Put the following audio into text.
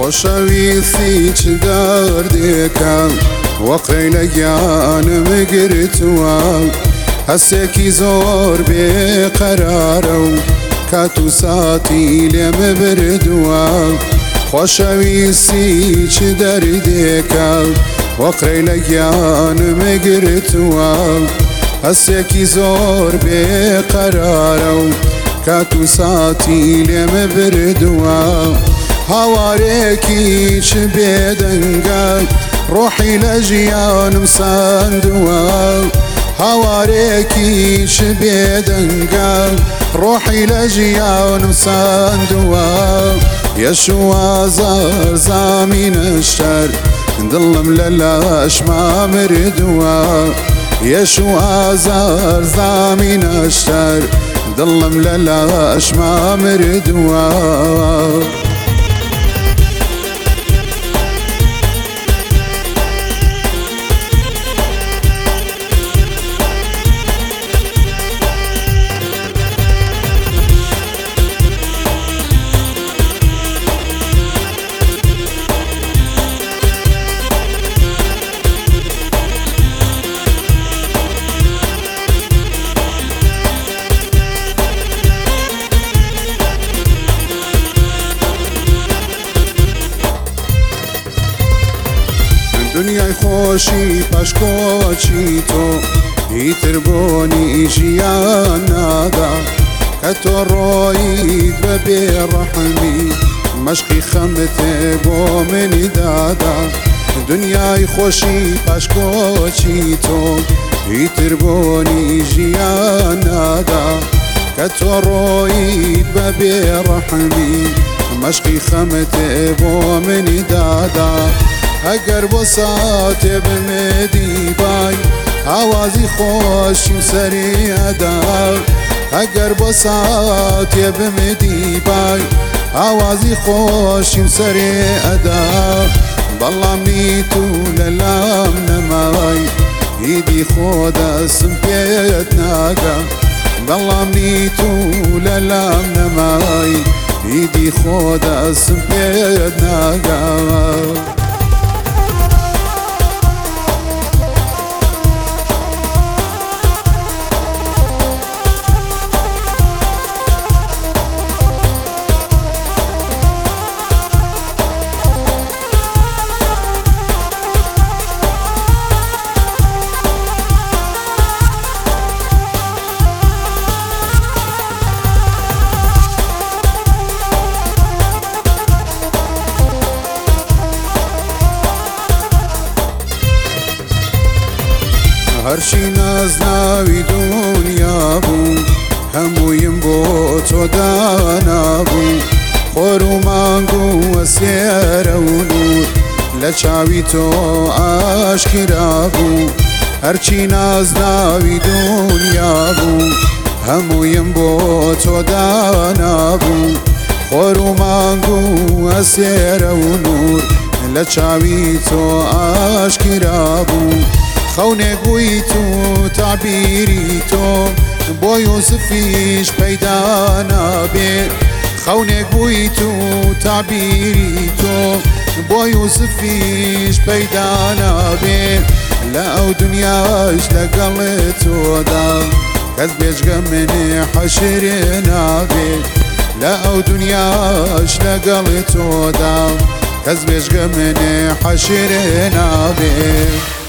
خۆشەویستی چ دەردێکە وەقەی لە گیانم گرتووە هەستێکی زۆر بێقەرارە و کات و ساتی لێم بردووە خۆشەویستی چ دەردێکە وەقەی لە گیانم گرتووە هەستێکی زۆر بێقەرارە و کات و ساتی لێم بردووە هاوارێکی چ بێدەنگە ڕۆحی لە ژیانم ساندووە هاوارێکی چ بێدەنگە ڕۆحی لە ژیانم ساندووە یەش و ئازار زامینە شەر دڵم لە لاشما مردووە یەش و ئازار زامینە شەر دڵم لە لاشما مردووە دنیای خۆشی پاشکۆچی تۆ هیتر بۆنی ژیان نادا کە تۆ ڕۆیت بە بێڕەحمی مەشقی خەمتێ بۆ منی دادا دنیای خۆشی پاشکۆچی تۆ هیتر بۆنی ژیان نادا کە تۆ ڕۆیت بە بێڕەحمی مەشقی خەمتێ بۆ منی دادا ئەگەر بۆ ساتێ بمێدی بای ئاوازی خۆشیم سەری ئەدا ئەگەر بۆ ساتێ بمێدی بای ئاوازی خۆشیم سەری ئەدا بەڵام نیت و لەلام نەمای هیدی خۆ دەستم پێت ناگا بەڵام نیت و لەلام نەمای هیدی خۆ دەستم پێت ناگا هەرچی نازناوی دنیا بوو هەموویم بۆ تۆ دانابوو خۆر و مانگ و وەسێرە و نور لە چاوی تۆ ئاشکرا بوو هەرچی نازناوی دنیا بوو هەموویم بۆ تۆ دانابوو خۆر و مانگ و وەسێرە و نور لە چاوی تۆ ئاشکرا بوو خەونێک بوویت و تعبیری تۆ بۆ یوسفیش پەیدا نابێت خەونێک بوویت و تعبیری تۆ بۆ یوسفیش پەیدا نابێت لە ئەو دنیاش لەگەڵ تۆدا کەس بێجگە منێ حەشرێ نابێت لە ئەو دنیاش لەگەڵ تۆدا کەس بێجگە منێ حەشرێ نابێت